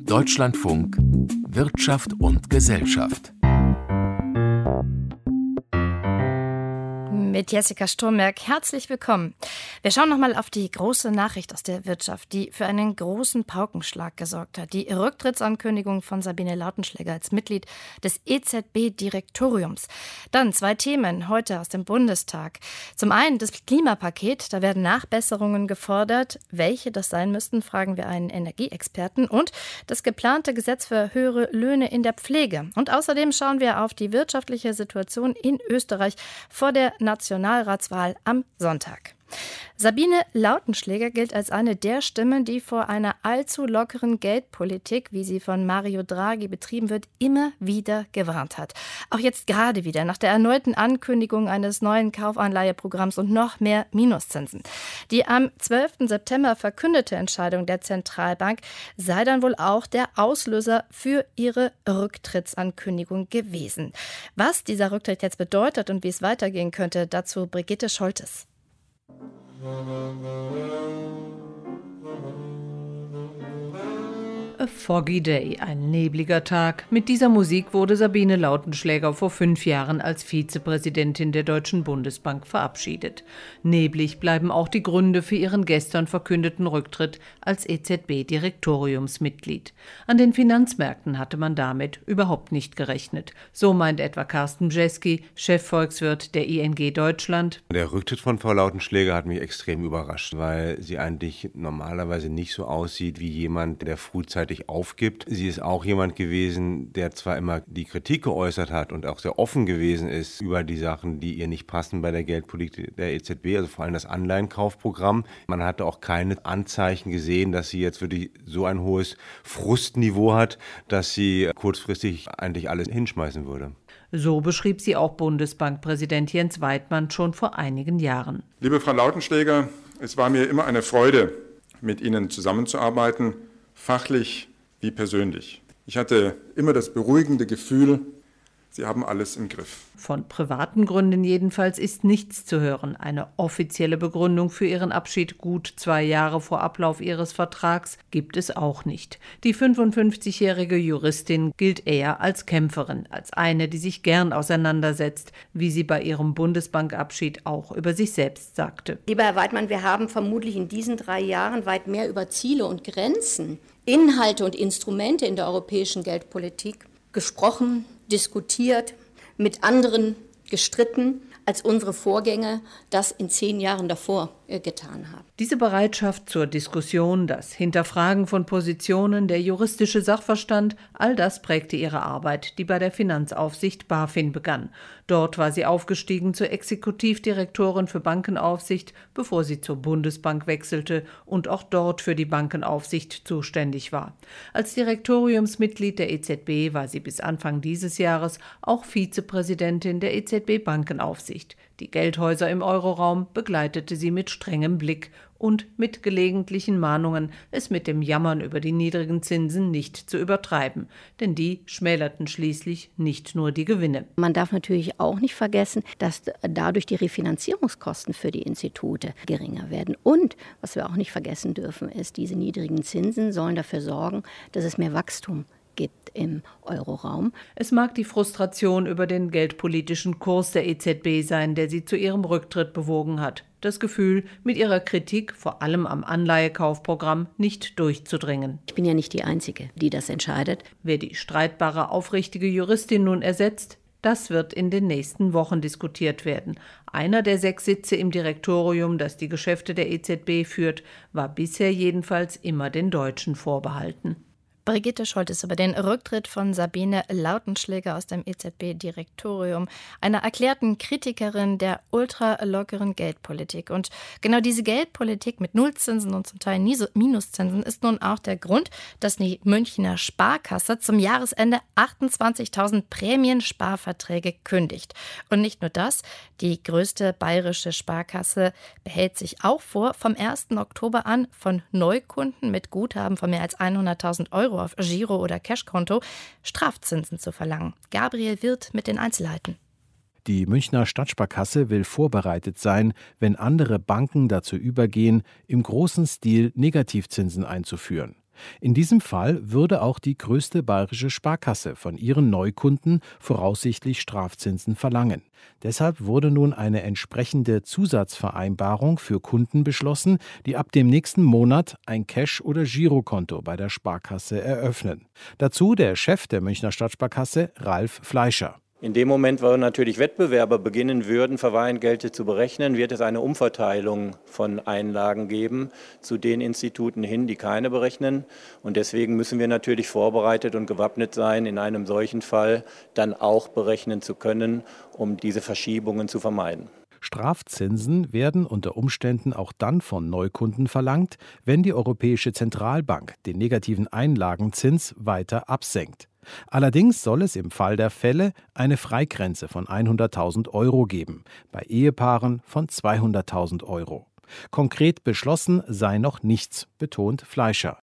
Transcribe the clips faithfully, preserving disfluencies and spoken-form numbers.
Deutschlandfunk Wirtschaft und Gesellschaft. Mit Jessica Sturmberg, herzlich willkommen. Wir schauen nochmal auf die große Nachricht aus der Wirtschaft, die für einen großen Paukenschlag gesorgt hat. Die Rücktrittsankündigung von Sabine Lautenschläger als Mitglied des E Z B-Direktoriums. Dann zwei Themen heute aus dem Bundestag. Zum einen das Klimapaket, da werden Nachbesserungen gefordert. Welche das sein müssten, fragen wir einen Energieexperten. Und das geplante Gesetz für höhere Löhne in der Pflege. Und außerdem schauen wir auf die wirtschaftliche Situation in Österreich vor der Nationalratswahl am Sonntag. Sabine Lautenschläger gilt als eine der Stimmen, die vor einer allzu lockeren Geldpolitik, wie sie von Mario Draghi betrieben wird, immer wieder gewarnt hat. Auch jetzt gerade wieder, nach der erneuten Ankündigung eines neuen Kaufanleiheprogramms und noch mehr Minuszinsen. Die am zwölften September verkündete Entscheidung der Zentralbank sei dann wohl auch der Auslöser für ihre Rücktrittsankündigung gewesen. Was dieser Rücktritt jetzt bedeutet und wie es weitergehen könnte, dazu Brigitte Scholtes. A foggy day, ein nebliger Tag. Mit dieser Musik wurde Sabine Lautenschläger vor fünf Jahren als Vizepräsidentin der Deutschen Bundesbank verabschiedet. Neblig bleiben auch die Gründe für ihren gestern verkündeten Rücktritt als E Z B-Direktoriumsmitglied. An den Finanzmärkten hatte man damit überhaupt nicht gerechnet. So meint etwa Carsten Bjeski, Chefvolkswirt der I N G Deutschland. Der Rücktritt von Frau Lautenschläger hat mich extrem überrascht, weil sie eigentlich normalerweise nicht so aussieht wie jemand, der frühzeitig aufgibt. Sie ist auch jemand gewesen, der zwar immer die Kritik geäußert hat und auch sehr offen gewesen ist über die Sachen, die ihr nicht passen bei der Geldpolitik der E Z B, also vor allem das Anleihenkaufprogramm. Man hatte auch keine Anzeichen gesehen, dass sie jetzt wirklich so ein hohes Frustniveau hat, dass sie kurzfristig eigentlich alles hinschmeißen würde. So beschrieb sie auch Bundesbankpräsident Jens Weidmann schon vor einigen Jahren. Liebe Frau Lautenschläger, es war mir immer eine Freude, mit Ihnen zusammenzuarbeiten, fachlich wie persönlich. Ich hatte immer das beruhigende Gefühl, Sie haben alles im Griff. Von privaten Gründen jedenfalls ist nichts zu hören. Eine offizielle Begründung für ihren Abschied gut zwei Jahre vor Ablauf ihres Vertrags gibt es auch nicht. Die fünfundfünfzigjährige Juristin gilt eher als Kämpferin, als eine, die sich gern auseinandersetzt, wie sie bei ihrem Bundesbankabschied auch über sich selbst sagte. Lieber Herr Weidmann, wir haben vermutlich in diesen drei Jahren weit mehr über Ziele und Grenzen, Inhalte und Instrumente in der europäischen Geldpolitik gesprochen, diskutiert, mit anderen gestritten, als unsere Vorgänger das in zehn Jahren davor äh, getan haben. Diese Bereitschaft zur Diskussion, das Hinterfragen von Positionen, der juristische Sachverstand, all das prägte ihre Arbeit, die bei der Finanzaufsicht BaFin begann. Dort war sie aufgestiegen zur Exekutivdirektorin für Bankenaufsicht, bevor sie zur Bundesbank wechselte und auch dort für die Bankenaufsicht zuständig war. Als Direktoriumsmitglied der E Z B war sie bis Anfang dieses Jahres auch Vizepräsidentin der E Z B-Bankenaufsicht. Die Geldhäuser im Euroraum begleitete sie mit strengem Blick und mit gelegentlichen Mahnungen, es mit dem Jammern über die niedrigen Zinsen nicht zu übertreiben, denn die schmälerten schließlich nicht nur die Gewinne. Man darf natürlich auch nicht vergessen, dass dadurch die Refinanzierungskosten für die Institute geringer werden. Und was wir auch nicht vergessen dürfen, ist, diese niedrigen Zinsen sollen dafür sorgen, dass es mehr Wachstum gibt im Euroraum. Es mag die Frustration über den geldpolitischen Kurs der E Z B sein, der sie zu ihrem Rücktritt bewogen hat. Das Gefühl, mit ihrer Kritik, vor allem am Anleihekaufprogramm, nicht durchzudringen. Ich bin ja nicht die Einzige, die das entscheidet. Wer die streitbare, aufrichtige Juristin nun ersetzt, das wird in den nächsten Wochen diskutiert werden. Einer der sechs Sitze im Direktorium, das die Geschäfte der E Z B führt, war bisher jedenfalls immer den Deutschen vorbehalten. Brigitte Scholtes über den Rücktritt von Sabine Lautenschläger aus dem E Z B-Direktorium, einer erklärten Kritikerin der ultralockeren Geldpolitik. Und genau diese Geldpolitik mit Nullzinsen und zum Teil Minuszinsen ist nun auch der Grund, dass die Münchner Sparkasse zum Jahresende achtundzwanzigtausend Prämiensparverträge kündigt. Und nicht nur das, die größte bayerische Sparkasse behält sich auch vor, vom ersten Oktober an von Neukunden mit Guthaben von mehr als hunderttausend Euro auf Giro- oder Cashkonto Strafzinsen zu verlangen. Gabriel Wirth mit den Einzelheiten. Die Münchner Stadtsparkasse will vorbereitet sein, wenn andere Banken dazu übergehen, im großen Stil Negativzinsen einzuführen. In diesem Fall würde auch die größte bayerische Sparkasse von ihren Neukunden voraussichtlich Strafzinsen verlangen. Deshalb wurde nun eine entsprechende Zusatzvereinbarung für Kunden beschlossen, die ab dem nächsten Monat ein Cash- oder Girokonto bei der Sparkasse eröffnen. Dazu der Chef der Münchner Stadtsparkasse, Ralf Fleischer. In dem Moment, wo natürlich Wettbewerber beginnen würden, Verwahrentgelte zu berechnen, wird es eine Umverteilung von Einlagen geben zu den Instituten hin, die keine berechnen. Und deswegen müssen wir natürlich vorbereitet und gewappnet sein, in einem solchen Fall dann auch berechnen zu können, um diese Verschiebungen zu vermeiden. Strafzinsen werden unter Umständen auch dann von Neukunden verlangt, wenn die Europäische Zentralbank den negativen Einlagenzins weiter absenkt. Allerdings soll es im Fall der Fälle eine Freigrenze von hunderttausend Euro geben, bei Ehepaaren von zweihunderttausend Euro. Konkret beschlossen sei noch nichts, betont Fleischer.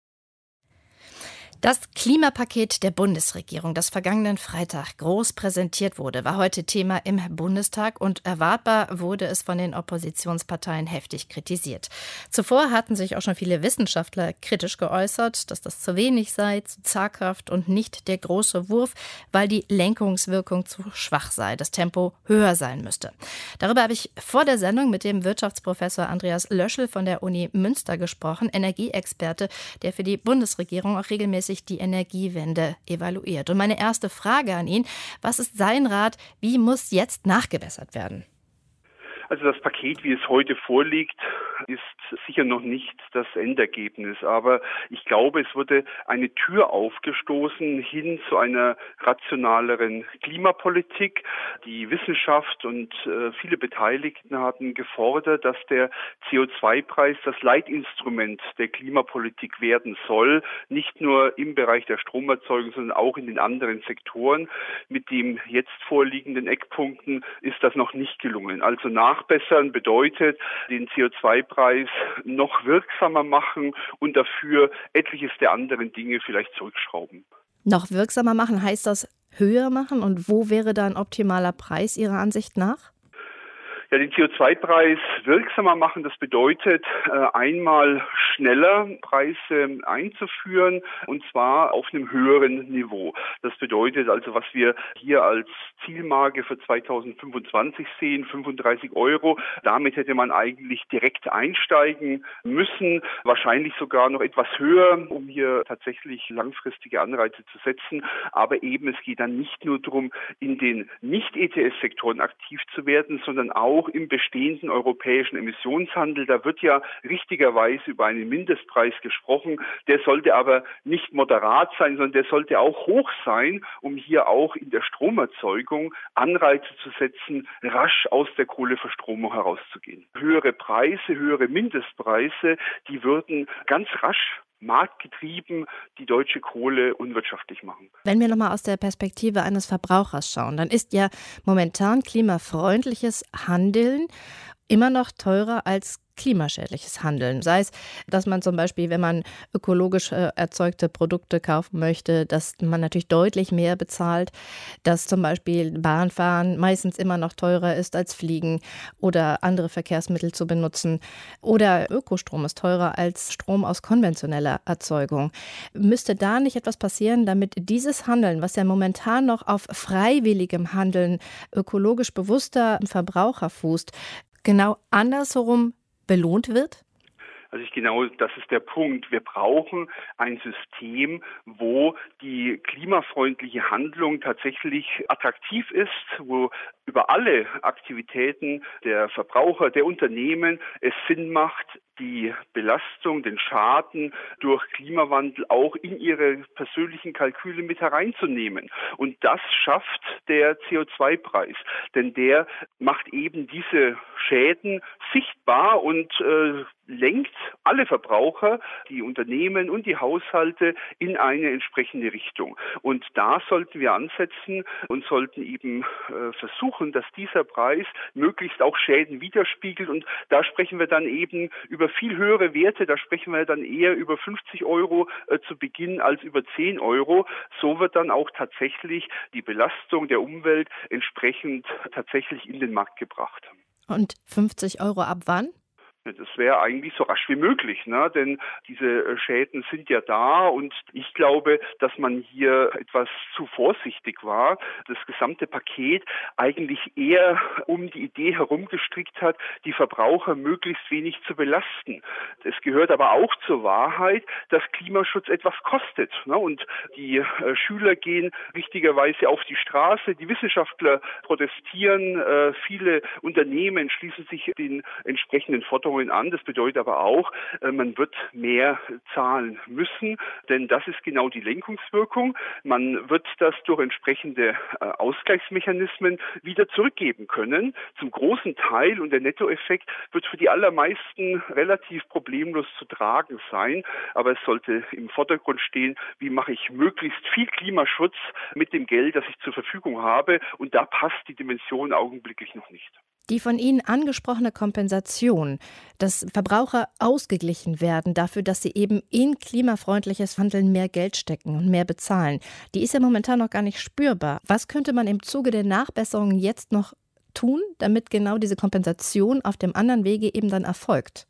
Das Klimapaket der Bundesregierung, das vergangenen Freitag groß präsentiert wurde, war heute Thema im Bundestag und erwartbar wurde es von den Oppositionsparteien heftig kritisiert. Zuvor hatten sich auch schon viele Wissenschaftler kritisch geäußert, dass das zu wenig sei, zu zaghaft und nicht der große Wurf, weil die Lenkungswirkung zu schwach sei, das Tempo höher sein müsste. Darüber habe ich vor der Sendung mit dem Wirtschaftsprofessor Andreas Löschel von der Uni Münster gesprochen, Energieexperte, der für die Bundesregierung auch regelmäßig die Energiewende evaluiert. Und meine erste Frage an ihn: Was ist sein Rat? Wie muss jetzt nachgebessert werden? Also das Paket, wie es heute vorliegt, ist sicher noch nicht das Endergebnis. Aber ich glaube, es wurde eine Tür aufgestoßen hin zu einer rationaleren Klimapolitik. Die Wissenschaft und äh, viele Beteiligten hatten gefordert, dass der C O zwei Preis das Leitinstrument der Klimapolitik werden soll. Nicht nur im Bereich der Stromerzeugung, sondern auch in den anderen Sektoren. Mit den jetzt vorliegenden Eckpunkten ist das noch nicht gelungen. Also nach Nachbessern bedeutet, den C O zwei Preis noch wirksamer machen und dafür etliches der anderen Dinge vielleicht zurückschrauben. Noch wirksamer machen, heißt das höher machen? Und wo wäre da ein optimaler Preis Ihrer Ansicht nach? Ja, den C O zwei Preis wirksamer machen, das bedeutet, äh, einmal schneller Preise einzuführen, und zwar auf einem höheren Niveau. Das bedeutet also, was wir hier als Zielmarke für zweitausendfünfundzwanzig sehen, fünfunddreißig Euro. Damit hätte man eigentlich direkt einsteigen müssen, wahrscheinlich sogar noch etwas höher, um hier tatsächlich langfristige Anreize zu setzen. Aber eben, es geht dann nicht nur darum, in den Nicht-E T S-Sektoren aktiv zu werden, sondern auch im bestehenden europäischen Emissionshandel. Da wird ja richtigerweise über einen Mindestpreis gesprochen. Der sollte aber nicht moderat sein, sondern der sollte auch hoch sein, um hier auch in der Stromerzeugung Anreize zu setzen, rasch aus der Kohleverstromung herauszugehen. Höhere Preise, höhere Mindestpreise, die würden ganz rasch marktgetrieben die deutsche Kohle unwirtschaftlich machen. Wenn wir nochmal aus der Perspektive eines Verbrauchers schauen, dann ist ja momentan klimafreundliches Handeln immer noch teurer als klimaschädliches Handeln. Sei es, dass man zum Beispiel, wenn man ökologisch äh, erzeugte Produkte kaufen möchte, dass man natürlich deutlich mehr bezahlt, dass zum Beispiel Bahnfahren meistens immer noch teurer ist als Fliegen oder andere Verkehrsmittel zu benutzen. Oder Ökostrom ist teurer als Strom aus konventioneller Erzeugung. Müsste da nicht etwas passieren, damit dieses Handeln, was ja momentan noch auf freiwilligem Handeln ökologisch bewusster Verbraucher fußt, genau andersherum belohnt wird? Also ich genau, das ist der Punkt. Wir brauchen ein System, wo die klimafreundliche Handlung tatsächlich attraktiv ist, wo über alle Aktivitäten der Verbraucher, der Unternehmen es Sinn macht, die Belastung, den Schaden durch Klimawandel auch in ihre persönlichen Kalküle mit hereinzunehmen. Und das schafft der C O zwei Preis, denn der macht eben diese Schäden sichtbar und äh, lenkt alle Verbraucher, die Unternehmen und die Haushalte in eine entsprechende Richtung. Und da sollten wir ansetzen und sollten eben äh, versuchen, dass dieser Preis möglichst auch Schäden widerspiegelt. Und da sprechen wir dann eben über viel höhere Werte. Da sprechen wir dann eher über fünfzig Euro äh, zu Beginn als über zehn Euro. So wird dann auch tatsächlich die Belastung der Umwelt entsprechend tatsächlich in den Markt gebracht. Und fünfzig Euro ab wann? Das wäre eigentlich so rasch wie möglich, ne? Denn diese Schäden sind ja da und ich glaube, dass man hier etwas zu vorsichtig war, das gesamte Paket eigentlich eher um die Idee herumgestrickt hat, die Verbraucher möglichst wenig zu belasten. Es gehört aber auch zur Wahrheit, dass Klimaschutz etwas kostet, ne? Und die äh, Schüler gehen richtigerweise auf die Straße, die Wissenschaftler protestieren, äh, viele Unternehmen schließen sich den entsprechenden Forderungen an. Das bedeutet aber auch, man wird mehr zahlen müssen, denn das ist genau die Lenkungswirkung. Man wird das durch entsprechende Ausgleichsmechanismen wieder zurückgeben können, zum großen Teil, und der Nettoeffekt wird für die allermeisten relativ problemlos zu tragen sein, aber es sollte im Vordergrund stehen, wie mache ich möglichst viel Klimaschutz mit dem Geld, das ich zur Verfügung habe, und da passt die Dimension augenblicklich noch nicht. Die von Ihnen angesprochene Kompensation, dass Verbraucher ausgeglichen werden dafür, dass sie eben in klimafreundliches Handeln mehr Geld stecken und mehr bezahlen, die ist ja momentan noch gar nicht spürbar. Was könnte man im Zuge der Nachbesserungen jetzt noch tun, damit genau diese Kompensation auf dem anderen Wege eben dann erfolgt?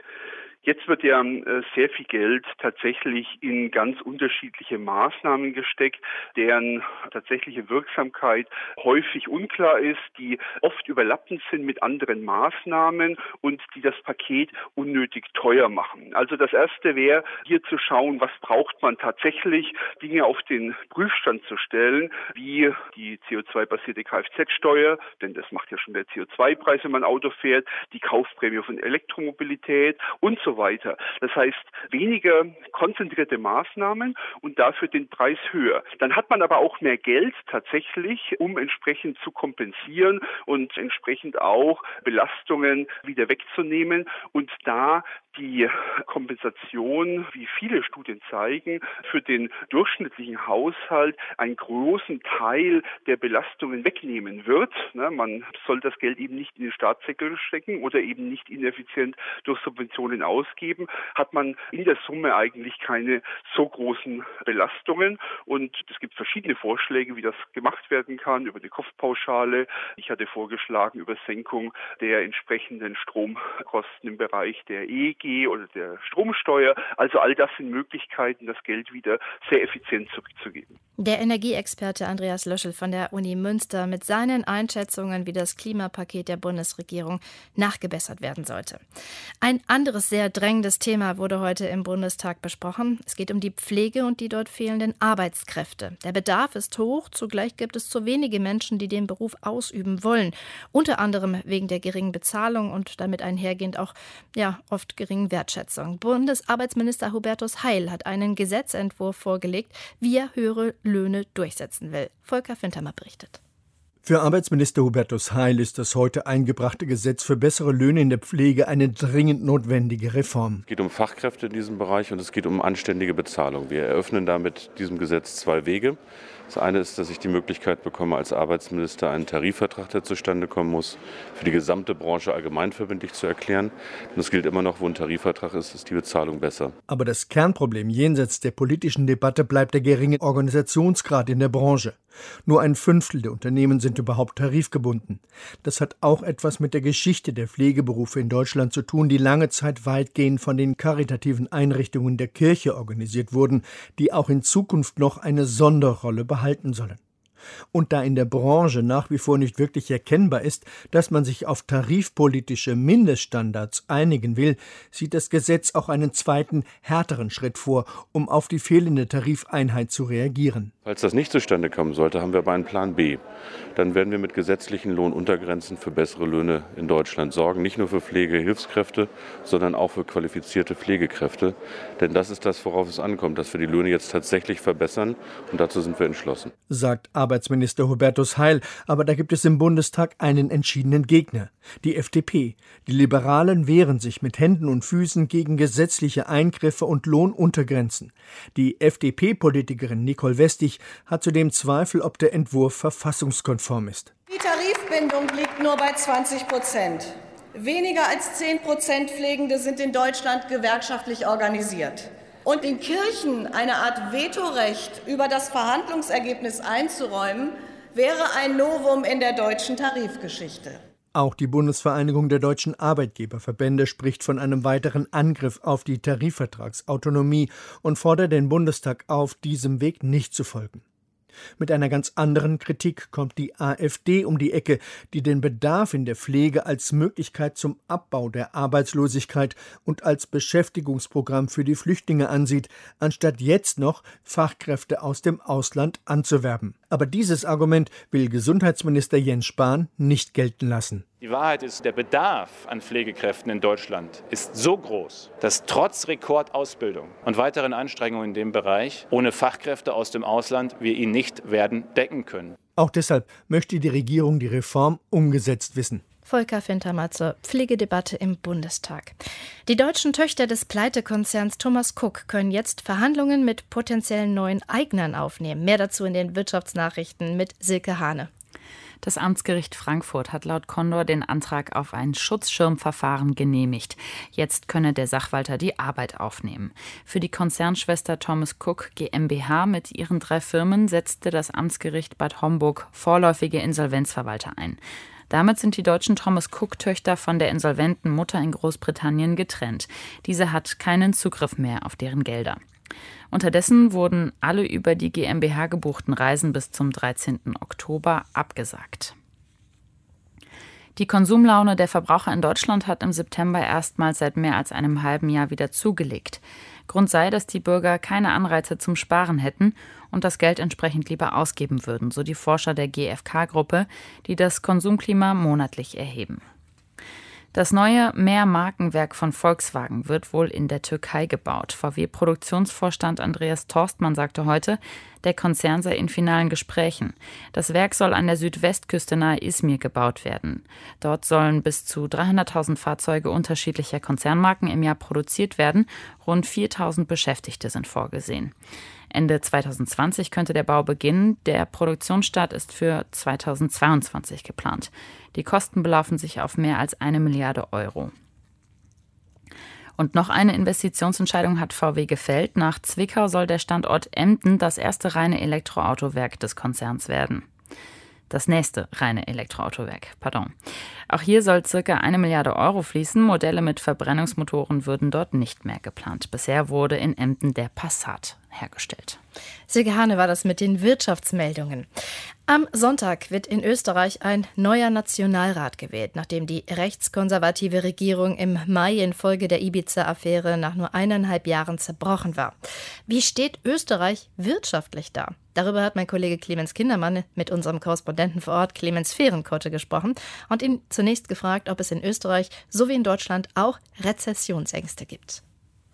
Jetzt wird ja äh, sehr viel Geld tatsächlich in ganz unterschiedliche Maßnahmen gesteckt, deren tatsächliche Wirksamkeit häufig unklar ist, die oft überlappend sind mit anderen Maßnahmen und die das Paket unnötig teuer machen. Also das Erste wäre, hier zu schauen, was braucht man tatsächlich, Dinge auf den Prüfstand zu stellen, wie die C O zwei basierte Kfz-Steuer, denn das macht ja schon der C O zwei Preis, wenn man Auto fährt, die Kaufprämie von Elektromobilität und so weiter. Das heißt, weniger konzentrierte Maßnahmen und dafür den Preis höher. Dann hat man aber auch mehr Geld tatsächlich, um entsprechend zu kompensieren und entsprechend auch Belastungen wieder wegzunehmen und da die Kompensation, wie viele Studien zeigen, für den durchschnittlichen Haushalt einen großen Teil der Belastungen wegnehmen wird. Man soll das Geld eben nicht in den Staatssektor stecken oder eben nicht ineffizient durch Subventionen ausgeben, hat man in der Summe eigentlich keine so großen Belastungen. Und es gibt verschiedene Vorschläge, wie das gemacht werden kann, über die Kopfpauschale. Ich hatte vorgeschlagen, über Senkung der entsprechenden Stromkosten im Bereich der E E G oder der Stromsteuer. Also all das sind Möglichkeiten, das Geld wieder sehr effizient zurückzugeben. Der Energieexperte Andreas Löschel von der Uni Münster mit seinen Einschätzungen, wie das Klimapaket der Bundesregierung nachgebessert werden sollte. Ein anderes sehr drängendes Thema wurde heute im Bundestag besprochen. Es geht um die Pflege und die dort fehlenden Arbeitskräfte. Der Bedarf ist hoch, zugleich gibt es zu wenige Menschen, die den Beruf ausüben wollen. Unter anderem wegen der geringen Bezahlung und damit einhergehend auch ja, oft geringen Wertschätzung. Bundesarbeitsminister Hubertus Heil hat einen Gesetzentwurf vorgelegt, wie er höhere Löhne durchsetzen will. Volker Fintermer berichtet. Für Arbeitsminister Hubertus Heil ist das heute eingebrachte Gesetz für bessere Löhne in der Pflege eine dringend notwendige Reform. Es geht um Fachkräfte in diesem Bereich und es geht um anständige Bezahlung. Wir eröffnen damit diesem Gesetz zwei Wege. Das eine ist, dass ich die Möglichkeit bekomme, als Arbeitsminister einen Tarifvertrag, der zustande kommen muss, für die gesamte Branche allgemeinverbindlich zu erklären. Und es gilt immer noch, wo ein Tarifvertrag ist, ist die Bezahlung besser. Aber das Kernproblem jenseits der politischen Debatte bleibt der geringe Organisationsgrad in der Branche. Nur ein Fünftel der Unternehmen sind überhaupt tarifgebunden. Das hat auch etwas mit der Geschichte der Pflegeberufe in Deutschland zu tun, die lange Zeit weitgehend von den karitativen Einrichtungen der Kirche organisiert wurden, die auch in Zukunft noch eine Sonderrolle behalten sollen. Und da in der Branche nach wie vor nicht wirklich erkennbar ist, dass man sich auf tarifpolitische Mindeststandards einigen will, sieht das Gesetz auch einen zweiten, härteren Schritt vor, um auf die fehlende Tarifeinheit zu reagieren. Falls das nicht zustande kommen sollte, haben wir aber einen Plan B. Dann werden wir mit gesetzlichen Lohnuntergrenzen für bessere Löhne in Deutschland sorgen. Nicht nur für Pflegehilfskräfte, sondern auch für qualifizierte Pflegekräfte. Denn das ist das, worauf es ankommt, dass wir die Löhne jetzt tatsächlich verbessern. Und dazu sind wir entschlossen. Sagt Arbeitsminister Hubertus Heil. Aber da gibt es im Bundestag einen entschiedenen Gegner, die F D P. Die Liberalen wehren sich mit Händen und Füßen gegen gesetzliche Eingriffe und Lohnuntergrenzen. Die F D P-Politikerin Nicole Westig hat zudem Zweifel, ob der Entwurf verfassungskonform ist. Die Tarifbindung liegt nur bei zwanzig Prozent. Weniger als zehn Prozent Pflegende sind in Deutschland gewerkschaftlich organisiert. Und den Kirchen eine Art Vetorecht über das Verhandlungsergebnis einzuräumen, wäre ein Novum in der deutschen Tarifgeschichte. Auch die Bundesvereinigung der deutschen Arbeitgeberverbände spricht von einem weiteren Angriff auf die Tarifvertragsautonomie und fordert den Bundestag auf, diesem Weg nicht zu folgen. Mit einer ganz anderen Kritik kommt die AfD um die Ecke, die den Bedarf in der Pflege als Möglichkeit zum Abbau der Arbeitslosigkeit und als Beschäftigungsprogramm für die Flüchtlinge ansieht, anstatt jetzt noch Fachkräfte aus dem Ausland anzuwerben. Aber dieses Argument will Gesundheitsminister Jens Spahn nicht gelten lassen. Die Wahrheit ist, der Bedarf an Pflegekräften in Deutschland ist so groß, dass trotz Rekordausbildung und weiteren Anstrengungen in dem Bereich ohne Fachkräfte aus dem Ausland wir ihn nicht werden decken können. Auch deshalb möchte die Regierung die Reform umgesetzt wissen. Volker Fintermer zur Pflegedebatte im Bundestag. Die deutschen Töchter des Pleitekonzerns Thomas Cook können jetzt Verhandlungen mit potenziellen neuen Eignern aufnehmen. Mehr dazu in den Wirtschaftsnachrichten mit Silke Hane. Das Amtsgericht Frankfurt hat laut Condor den Antrag auf ein Schutzschirmverfahren genehmigt. Jetzt könne der Sachwalter die Arbeit aufnehmen. Für die Konzernschwester Thomas Cook GmbH mit ihren drei Firmen setzte das Amtsgericht Bad Homburg vorläufige Insolvenzverwalter ein. Damit sind die deutschen Thomas Cook-Töchter von der insolventen Mutter in Großbritannien getrennt. Diese hat keinen Zugriff mehr auf deren Gelder. Unterdessen wurden alle über die GmbH gebuchten Reisen bis zum dreizehnten Oktober abgesagt. Die Konsumlaune der Verbraucher in Deutschland hat im September erstmals seit mehr als einem halben Jahr wieder zugelegt. Grund sei, dass die Bürger keine Anreize zum Sparen hätten und das Geld entsprechend lieber ausgeben würden, so die Forscher der G f K-Gruppe, die das Konsumklima monatlich erheben. Das neue Mehrmarkenwerk von Volkswagen wird wohl in der Türkei gebaut. V W-Produktionsvorstand Andreas Torstmann sagte heute, der Konzern sei in finalen Gesprächen. Das Werk soll an der Südwestküste nahe Izmir gebaut werden. Dort sollen bis zu dreihunderttausend Fahrzeuge unterschiedlicher Konzernmarken im Jahr produziert werden. Rund viertausend Beschäftigte sind vorgesehen. Ende zweitausendzwanzig könnte der Bau beginnen. Der Produktionsstart ist für zweitausendzweiundzwanzig geplant. Die Kosten belaufen sich auf mehr als eine Milliarde Euro. Und noch eine Investitionsentscheidung hat V W gefällt. Nach Zwickau soll der Standort Emden das erste reine Elektroautowerk des Konzerns werden. Das nächste reine Elektroautowerk, pardon. Auch hier soll circa eine Milliarde Euro fließen. Modelle mit Verbrennungsmotoren würden dort nicht mehr geplant. Bisher wurde in Emden der Passat hergestellt. Silke Hane war das mit den Wirtschaftsmeldungen. Am Sonntag wird in Österreich ein neuer Nationalrat gewählt, nachdem die rechtskonservative Regierung im Mai infolge der Ibiza-Affäre nach nur eineinhalb Jahren zerbrochen war. Wie steht Österreich wirtschaftlich da? Darüber hat mein Kollege Clemens Kindermann mit unserem Korrespondenten vor Ort, Clemens Fehrenkotte, gesprochen und ihn zunächst gefragt, ob es in Österreich so wie in Deutschland auch Rezessionsängste gibt.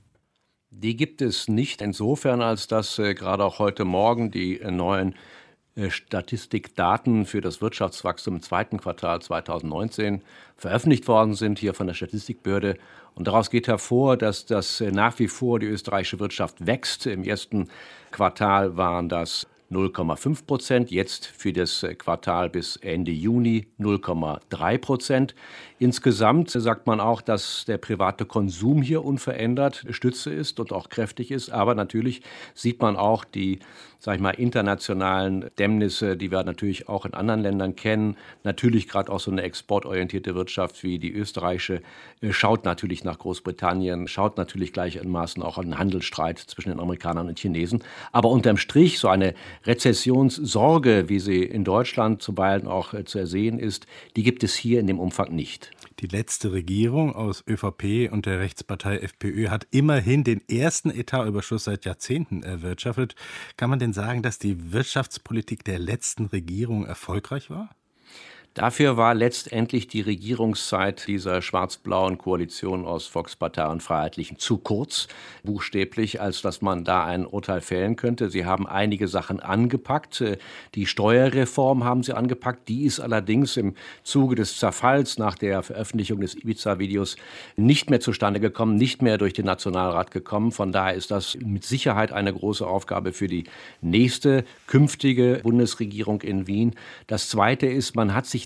Die gibt es nicht, insofern, als dass äh, gerade auch heute Morgen die äh, neuen äh, Statistikdaten für das Wirtschaftswachstum im zweiten Quartal zweitausendneunzehn veröffentlicht worden sind, hier von der Statistikbehörde. Und daraus geht hervor, dass das äh, nach wie vor die österreichische Wirtschaft wächst. Im ersten Quartal waren das null Komma fünf Prozent, jetzt für das Quartal bis Ende Juni null Komma drei Prozent. Insgesamt sagt man auch, dass der private Konsum hier unverändert Stütze ist und auch kräftig ist. Aber natürlich sieht man auch die, sag ich mal, internationalen Dämmnisse, die wir natürlich auch in anderen Ländern kennen. Natürlich gerade auch so eine exportorientierte Wirtschaft wie die österreichische schaut natürlich nach Großbritannien, schaut natürlich gleichermaßen auch an den Handelsstreit zwischen den Amerikanern und Chinesen. Aber unterm Strich so eine Rezessionssorge, wie sie in Deutschland zuweilen auch zu ersehen ist, die gibt es hier in dem Umfang nicht. Die letzte Regierung aus ÖVP und der Rechtspartei FPÖ hat immerhin den ersten Etatüberschuss seit Jahrzehnten erwirtschaftet. Kann man denn sagen, dass die Wirtschaftspolitik der letzten Regierung erfolgreich war? Dafür war letztendlich die Regierungszeit dieser schwarz-blauen Koalition aus Volkspartei und Freiheitlichen zu kurz, buchstäblich, als dass man da ein Urteil fällen könnte. Sie haben einige Sachen angepackt. Die Steuerreform haben sie angepackt. Die ist allerdings im Zuge des Zerfalls nach der Veröffentlichung des Ibiza-Videos nicht mehr zustande gekommen, nicht mehr durch den Nationalrat gekommen. Von daher ist das mit Sicherheit eine große Aufgabe für die nächste künftige Bundesregierung in Wien. Das Zweite ist, man hat sich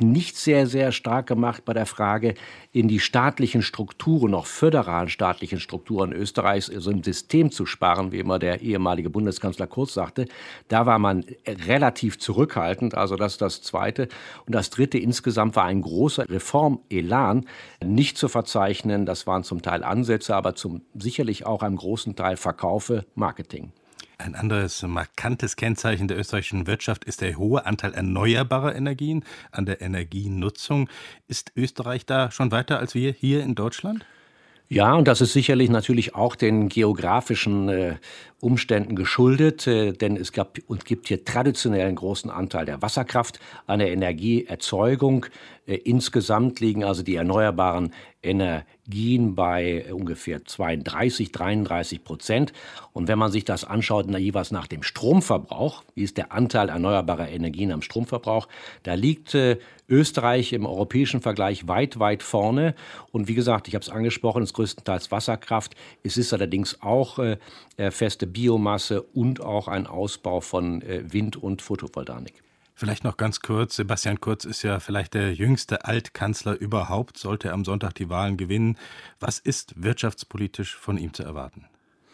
nicht sehr, sehr stark gemacht bei der Frage, in die staatlichen Strukturen, auch föderalen staatlichen Strukturen Österreichs, also im System zu sparen, wie immer der ehemalige Bundeskanzler Kurz sagte. Da war man relativ zurückhaltend, also das ist das Zweite. Und das Dritte, insgesamt war ein großer Reformelan nicht zu verzeichnen. Das waren zum Teil Ansätze, aber zum, sicherlich auch einem großen Teil Verkaufe, Marketing. Ein anderes markantes Kennzeichen der österreichischen Wirtschaft ist der hohe Anteil erneuerbarer Energien an der Energienutzung. Ist Österreich da schon weiter als wir hier in Deutschland? Ja, und das ist sicherlich natürlich auch den geografischen äh, Umständen geschuldet, äh, denn es gab und gibt hier traditionell einen großen Anteil der Wasserkraft an der Energieerzeugung. Äh, insgesamt liegen also die erneuerbaren Energien bei äh, ungefähr zweiunddreißig, dreiunddreißig Prozent. Und wenn man sich das anschaut, na, jeweils nach dem Stromverbrauch, wie ist der Anteil erneuerbarer Energien am Stromverbrauch, da liegt äh, Österreich im europäischen Vergleich weit, weit vorne. Und wie gesagt, ich habe es angesprochen, es ist größtenteils Wasserkraft. Es ist allerdings auch äh, feste Biomasse und auch ein Ausbau von äh, Wind- und Photovoltaik. Vielleicht noch ganz kurz, Sebastian Kurz ist ja vielleicht der jüngste Altkanzler überhaupt, sollte er am Sonntag die Wahlen gewinnen. Was ist wirtschaftspolitisch von ihm zu erwarten?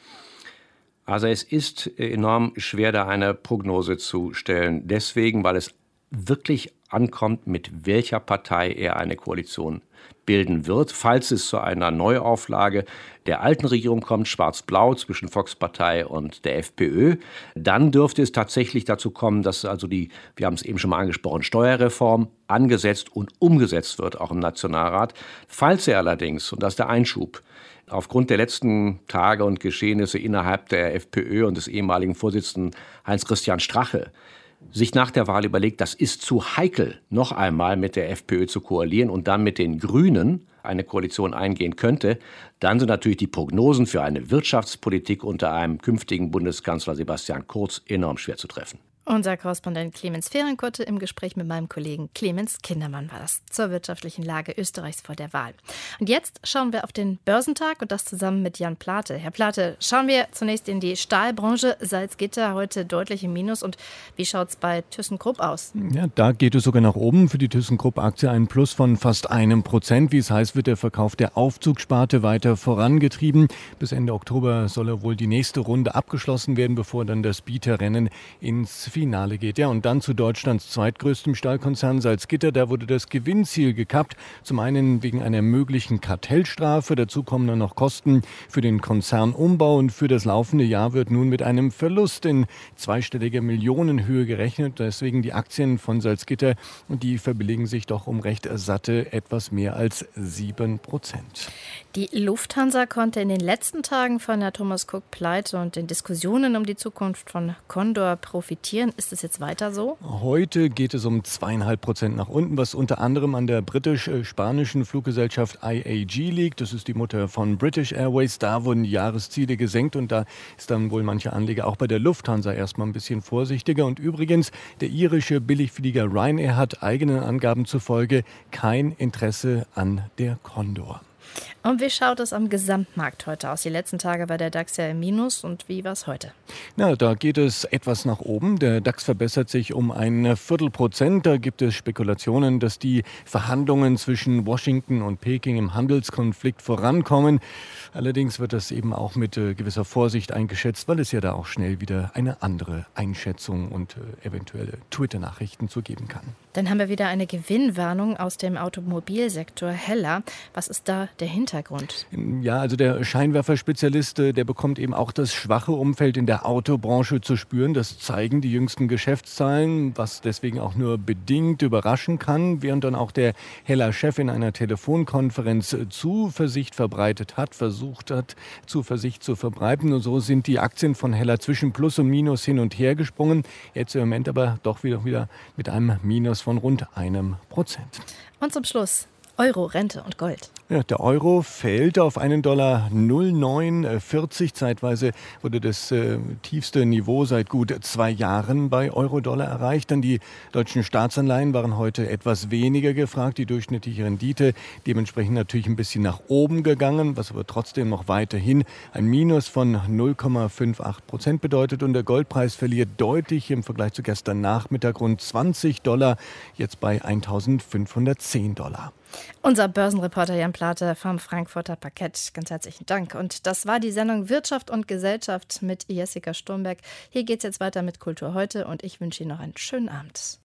Also es ist enorm schwer, da eine Prognose zu stellen. Deswegen, weil es wirklich ankommt, mit welcher Partei er eine Koalition bilden wird. Falls es zu einer Neuauflage der alten Regierung kommt, schwarz-blau zwischen Volkspartei und der FPÖ, dann dürfte es tatsächlich dazu kommen, dass also die, wir haben es eben schon mal angesprochen, Steuerreform angesetzt und umgesetzt wird, auch im Nationalrat. Falls er allerdings, und das ist der Einschub, aufgrund der letzten Tage und Geschehnisse innerhalb der FPÖ und des ehemaligen Vorsitzenden Heinz-Christian Strache sich nach der Wahl überlegt, das ist zu heikel, noch einmal mit der FPÖ zu koalieren und dann mit den Grünen eine Koalition eingehen könnte, dann sind natürlich die Prognosen für eine Wirtschaftspolitik unter einem künftigen Bundeskanzler Sebastian Kurz enorm schwer zu treffen. Unser Korrespondent Clemens Fehrenkotte im Gespräch mit meinem Kollegen Clemens Kindermann war das zur wirtschaftlichen Lage Österreichs vor der Wahl. Und jetzt schauen wir auf den Börsentag und das zusammen mit Jan Plate. Herr Plate, schauen wir zunächst in die Stahlbranche. Salzgitter heute deutlich im Minus. Und wie schaut es bei ThyssenKrupp aus? Ja, da geht es sogar nach oben. Für die ThyssenKrupp-Aktie ein Plus von fast einem Prozent. Wie es heißt, wird der Verkauf der Aufzugsparte weiter vorangetrieben. Bis Ende Oktober soll er wohl die nächste Runde abgeschlossen werden, bevor dann das Bieterrennen ins Finale geht. Ja, und dann zu Deutschlands zweitgrößtem Stahlkonzern Salzgitter. Da wurde das Gewinnziel gekappt. Zum einen wegen einer möglichen Kartellstrafe. Dazu kommen dann noch Kosten für den Konzernumbau. Und für das laufende Jahr wird nun mit einem Verlust in zweistelliger Millionenhöhe gerechnet. Deswegen die Aktien von Salzgitter, und die verbilligen sich doch um recht satte etwas mehr als sieben Prozent. Die Lufthansa konnte in den letzten Tagen von der Thomas Cook-Pleite und den Diskussionen um die Zukunft von Condor profitieren. Ist es jetzt weiter so? Heute geht es um zweieinhalb Prozent nach unten, was unter anderem an der britisch-spanischen Fluggesellschaft I A G liegt. Das ist die Mutter von British Airways. Da wurden die Jahresziele gesenkt und da ist dann wohl mancher Anleger auch bei der Lufthansa erstmal ein bisschen vorsichtiger. Und übrigens, der irische Billigflieger Ryanair hat eigenen Angaben zufolge kein Interesse an der Condor. Und wie schaut es am Gesamtmarkt heute aus? Die letzten Tage war der DAX ja im Minus. Und wie war es heute? Na, da geht es etwas nach oben. Der DAX verbessert sich um ein Viertelprozent. Da gibt es Spekulationen, dass die Verhandlungen zwischen Washington und Peking im Handelskonflikt vorankommen. Allerdings wird das eben auch mit äh, gewisser Vorsicht eingeschätzt, weil es ja da auch schnell wieder eine andere Einschätzung und äh, eventuelle Twitter-Nachrichten zu geben kann. Dann haben wir wieder eine Gewinnwarnung aus dem Automobilsektor Hella. Was ist da der Hintergrund? Ja, also der Scheinwerferspezialist, der bekommt eben auch das schwache Umfeld in der Autobranche zu spüren. Das zeigen die jüngsten Geschäftszahlen, was deswegen auch nur bedingt überraschen kann, während dann auch der Hella-Chef in einer Telefonkonferenz Zuversicht verbreitet hat, versucht hat, Zuversicht zu verbreiten. Und so sind die Aktien von Hella zwischen Plus und Minus hin und her gesprungen. Jetzt im Moment aber doch wieder, wieder mit einem Minus von rund einem Prozent. Und zum Schluss Euro, Rente und Gold. Ja, der Euro fällt auf einen Dollar null Komma neun vierzig. Zeitweise wurde das äh, tiefste Niveau seit gut zwei Jahren bei Euro-Dollar erreicht. Dann die deutschen Staatsanleihen waren heute etwas weniger gefragt. Die durchschnittliche Rendite dementsprechend natürlich ein bisschen nach oben gegangen, was aber trotzdem noch weiterhin ein Minus von null Komma achtundfünfzig Prozent bedeutet. Und der Goldpreis verliert deutlich im Vergleich zu gestern Nachmittag rund zwanzig Dollar, jetzt bei eintausendfünfhundertzehn Dollar. Unser Börsenreporter Jan Plate vom Frankfurter Parkett. Ganz herzlichen Dank. Und das war die Sendung Wirtschaft und Gesellschaft mit Jessica Sturmberg. Hier geht's jetzt weiter mit Kultur heute und ich wünsche Ihnen noch einen schönen Abend.